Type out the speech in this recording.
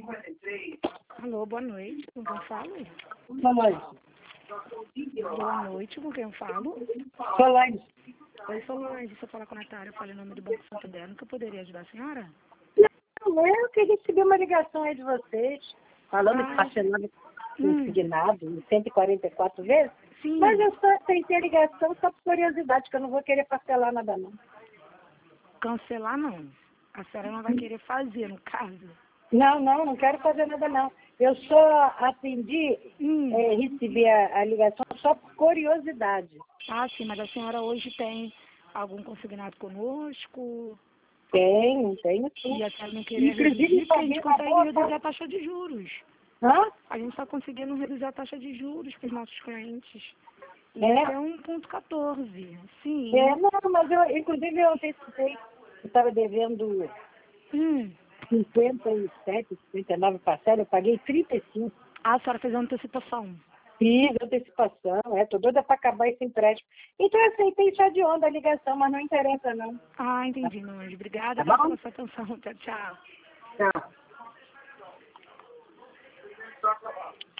Alô, boa noite. Com quem falo? Mamãe. Boa noite, com quem eu falo? Solange. Oi, Solange. Se eu falar com a Natália, eu falo em nome do Banco Santander. Nunca poderia ajudar a senhora? Não, eu que recebi uma ligação aí de vocês, falando que Ai. parcelava consignado 144 vezes. Sim. Mas eu só aceitei a ligação só por curiosidade, que eu não vou querer parcelar nada não. Cancelar, não. A senhora não vai querer fazer, no caso. Não quero fazer nada não. Eu só atendi, recebi a ligação só por curiosidade. Ah, sim, mas a senhora hoje tem algum consignado conosco? Tenho sim. E a senhora não queria Inclusive, reduzir, porque a gente paguei uma consegue reduzir boa. a taxa de juros. Hã? A gente está conseguindo reduzir a taxa de juros para os nossos clientes. E É? até 1,14. Sim. Não, mas inclusive eu antecipei. Eu estava devendo Hum. 57, 59 parcelas, eu paguei 35. Ah, a senhora fez a antecipação. Fiz antecipação, tô doida para acabar esse empréstimo. Então eu aceitei só de onda a ligação, mas não interessa não. Ah, entendi, meu anjo. Obrigada Tá bom? pela sua atenção. Tchau, tchau. Tchau.